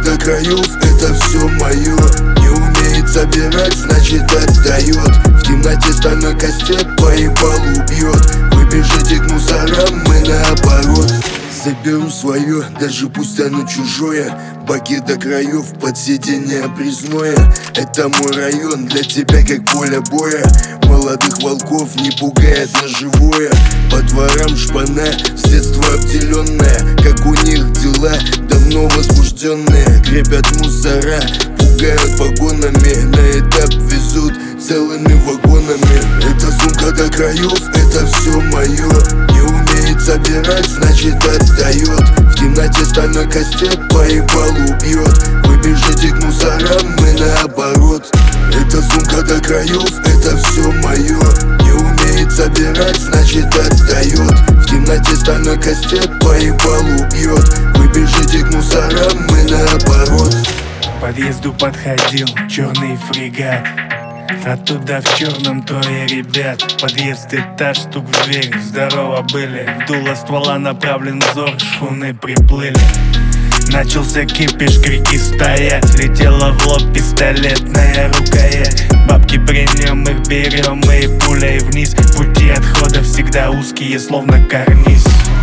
до краев, это все мое. Не умеет собирать, значит отдает. В темноте стальной кастет по ебалу бьет. Вы бежите к мусорам, мы наоборот. Заберу свое, даже пусть оно чужое. Баки до краев, под сиденье обрезное. Это мой район, для тебя как поле боя. Молодых волков не пугает на живое. По дворам шпана, с детства обделенная. Как у них дела, давно возбужденные. Крепят мусора, пугают погонами. На этап везут целыми вагонами. Это сумка до краев, это все мое. Не умеет собирать, значит отдает. В темноте стальной кастет по ебалу бьет. Вы бежите к мусорам, мы наоборот. Это сумка до краев, это все мое. Не умеет собирать, значит отдает. В темноте стальной кастет по ебалу бьет. Вы бежите к мусорам, мы наоборот. К подъезду подходил черный фрегат. Оттуда в черном трое ребят. Подъезд, этаж, стук в дверь. Здорово были. В дуло ствола направлен взор. Шхуны приплыли. Начался кипиш, крики стоять. Летела в лоб пистолетная рукоять. Бабки при нем, их берем и пулей вниз. Пути отхода всегда узкие, словно карниз.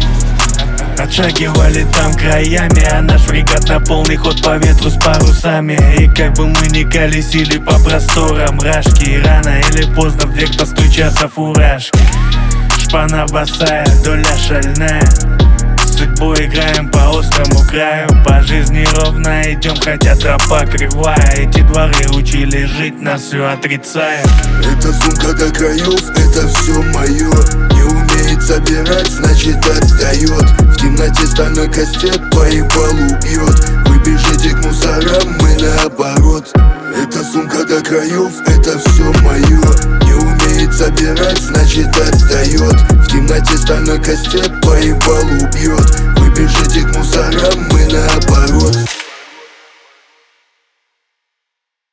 Отшагивали там краями, а наш фрегат на полный ход по ветру с парусами. И как бы мы ни колесили по просторам рашки, рано или поздно в дверь постучатся фуражки. Шпана босая, доля шальная. С судьбой играем по острому краю. По жизни ровно идем, хотя тропа кривая. Эти дворы учили жить, нас все отрицая. Это сумка до краев, это все мое. Не умеет собирать, значит отдает. В темноте стальной кастет по ебалу бьет. Вы бежите к мусорам, мы наоборот. Это сумка до краев, это все мое. Не умеет собирать, значит отдает. В темноте стальной кастет по ебалу бьет. Вы бежите к мусорам, мы наоборот.